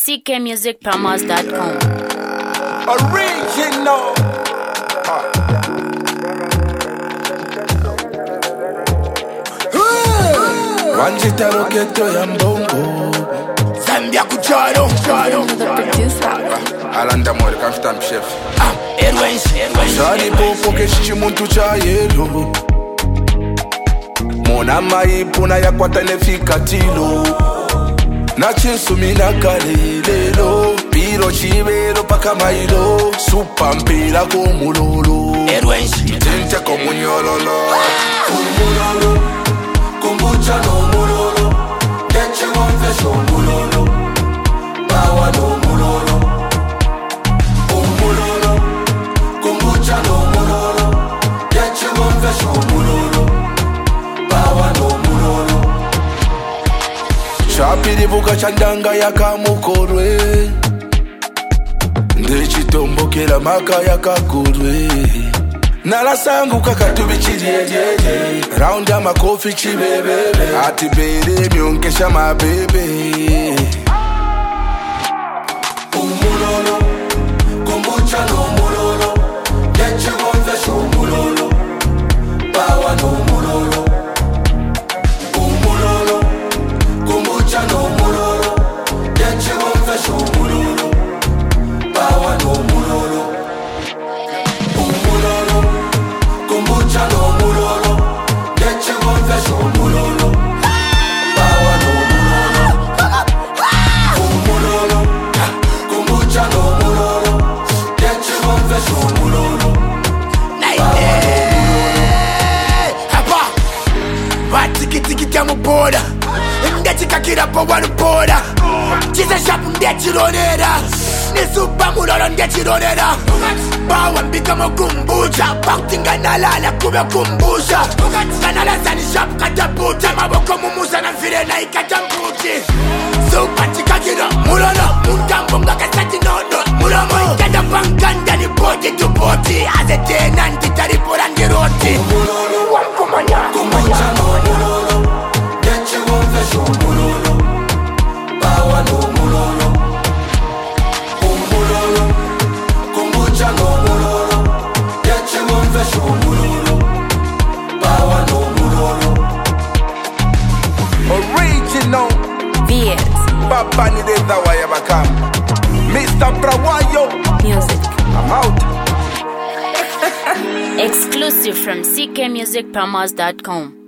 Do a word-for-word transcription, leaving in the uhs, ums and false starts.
c k music promos dot com. Original. Wanjita roketo ya mbongo Zambia kucharo charo Alanda mwere kamfita mshefu Airways Shari popo keshishi muntu cha yelo Mona maipuna ya kwata nefika tilo Na chinsu mina kalilelo Piro chivero paka mailo Supa mpira kumulolo Airways Tente komunyololo Kumulolo Kumbucha no mulolo Deche mwamfesho mulolo Bawa no mulolo Kumulolo Kumbucha no mulolo Deche mwamfesho mulolo Bawa no mulolo Shapiri buka chandanga yaka mukorwe Ndechitombo kela maka yaka kurwe Nala sangu kakatubi chiriedede Round ya makofi chibebebe Ati bere mionkesha mabebe Umulolo Kumbucha no mulolo Deche mwamfesho mulolo Bawa no mulolo Umulolo Kumbucha no mulolo Deche mwamfesho mulolo Bawa no mulolo Umulolo Kumbucha no mulolo Deche mwamfesho mulolo Bawa no mulolo Umulolo Kumbucha no mulolo Deche mwamfesho mulolo Hapa Watiki tiki tamu boda Ndeti kakira po wanu boda Chisa shapu ndeti ronera Nisupa mulolo ndeti ronera Bawa mbika mokumbucha Baktinga nalala kube kumbusha Kanala zani shapu kataputa Maboko mumusa na mfire na ikatamputi Supa chikakira mulolo Muntambo mga kasati nono Mulomo ikanda panganda ni boti tu boti Azete nanti taripura ngiroti Kumanya Kumanya no mulolo Deche mwamfesho mulolo Bawa no mulolo Umulolo Kumbucha no mulolo Deche mwamfesho mulolo Bawa no mulolo Original V S Baba ni deza waya bakam Mister Brawayo Music. I'm out Exclusive from c k music promos dot com.